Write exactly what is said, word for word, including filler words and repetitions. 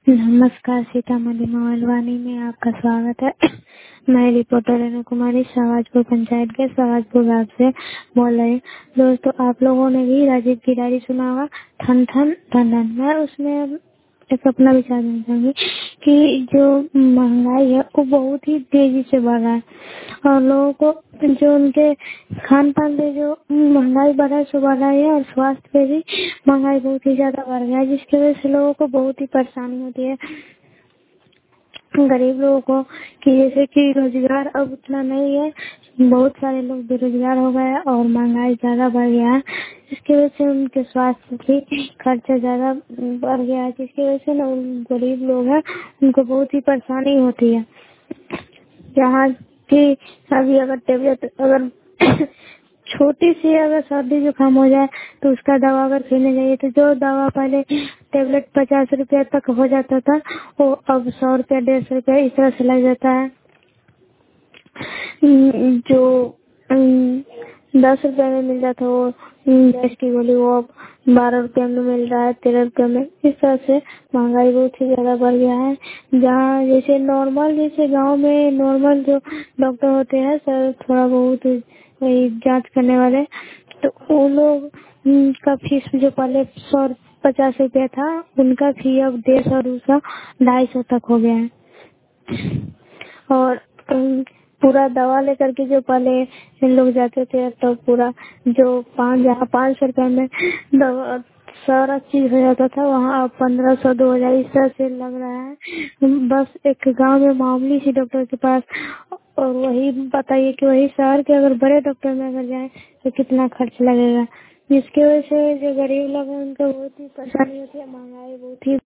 नमस्कार, सीतामढ़ी मोबाइलवाणी में आपका स्वागत है। मैं रिपोर्टर रेणु कुमारी शाहबाजपुर पंचायत के शाहबाजपुर गांव से बोल रही हूँ। दोस्तों, आप लोगों ने भी राजीव की डायरी सुना होगा, ठन ठन ठन ठन। मैं उसमें एक अपना विचार देना चाहूंगी कि जो महंगाई है वो बहुत ही तेजी से बढ़ रहा है और लोगों को जो उनके खान पान पे जो महंगाई बढ़ रहा है सो बढ़ रहा है और स्वास्थ्य पे भी महंगाई बहुत ही ज्यादा बढ़ गया है, जिसकी वजह से लोगों को बहुत ही परेशानी होती है। गरीब लोगों को कि जैसे कि रोजगार अब उतना नहीं है, बहुत सारे लोग बेरोजगार हो गए हैं और महंगाई ज्यादा बढ़ गया है, जिसकी वजह से उनके स्वास्थ्य की खर्चा ज्यादा बढ़ गया है, जिसकी वजह से ना उन गरीब लोग हैं उनको बहुत ही परेशानी होती है। जहाँ की अभी अगर तबीयत अगर छोटी सी अगर सर्दी जुकाम हो जाए तो उसका दवा अगर पीने जाइए तो जो दवा पहले टेबलेट पचास रुपया तक हो जाता था वो अब सौ रुपया डेढ़ सौ रुपया इस तरह से लग जाता है। हम्म, जो हम्म, दस रुपए में मिल जाता वो हम्म, गैस की गोली वो अब बारह रुपए में मिल रहा है, तेरह रुपए में। इस तरह से महंगाई बहुत ही ज्यादा बढ़ गया है। जहाँ जैसे नॉर्मल जैसे गांव में नॉर्मल जो डॉक्टर होते हैं सर थोड़ा बहुत वही जांच करने वाले, तो वो लोग हम्म, का फीस जो पहले सौ पचास रुपया था उनका फी अब डेढ़ सौ दो सौ ढाई सौ तक हो गया है। और अम, पूरा दवा लेकर के जो पहले इन लोग जाते थे तो पूरा जो पाँच जहाँ पाँच सौ रुपए में दवा सारा चीज हो जाता था वहाँ अब पंद्रह सौ दो हजार इस तरह से लग रहा है। बस एक गांव में मामूली सी डॉक्टर के पास, और वही बताइए कि वही शहर के अगर बड़े डॉक्टर में अगर जाए तो कितना खर्च लगेगा, जिसकी वजह से जो गरीब लोग हैं उनको बहुत ही परेशानी होती है। महंगाई बहुत ही